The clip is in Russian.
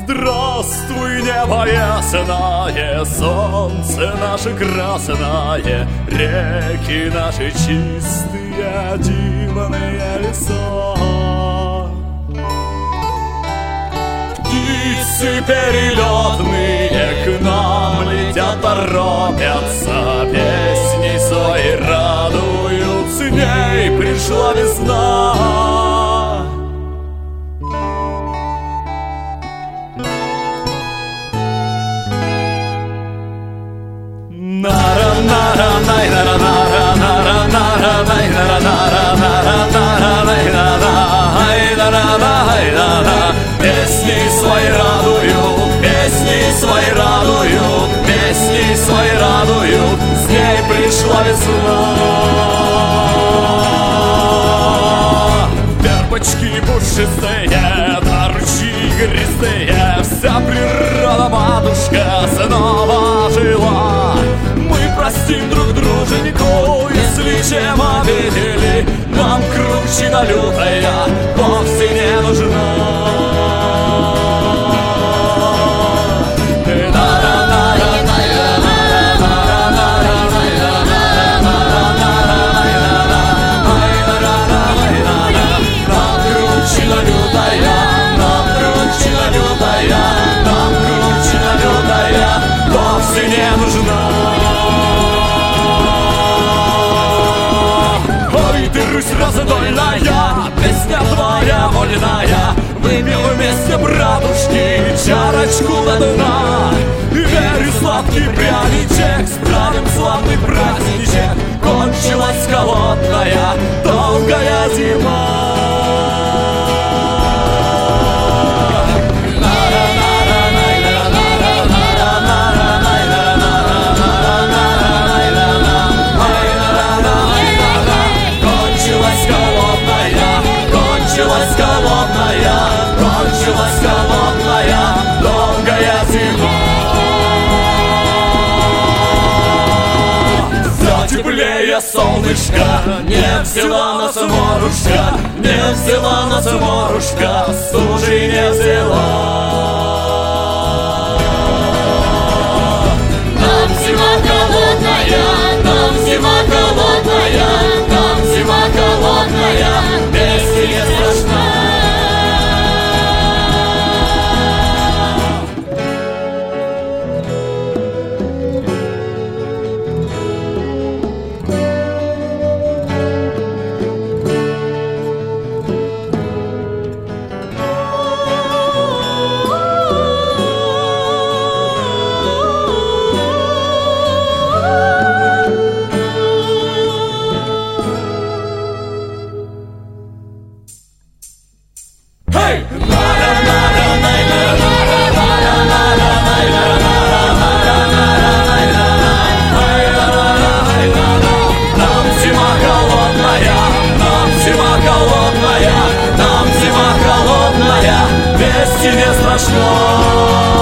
Здравствуй, небо ясное, солнце наше красное, реки наши чистые, дивные леса. Птицы перелетные к нам летят, торопятся, песни своей радуют, с ней пришла весна. Песни свои радуют, песни свои радуют, песни свои радуют, с ней пришла весна. Вербочки пушистые, да ручьи игристые, вся природа, матушка, снова жила. Мы простим друг друженьку, если чем обидели, нам кручина лютая вовсе не нужна. Раздольная, песня твоя вольная, выпьем вместе, братушки, чарочку до дна. Верю, сладкий пряничек, справим славный праздничек. Кончилась холодная, долгая зима. Кончилась холодная, долгая зима. Все теплее солнышко, не взяла нас морушка, не взяла нас морушка, стужи не взяла. Нам зима холодная, нам зима холодная, нам зима холодная, песни не страшна. Нам зима холодная, вести не страшно.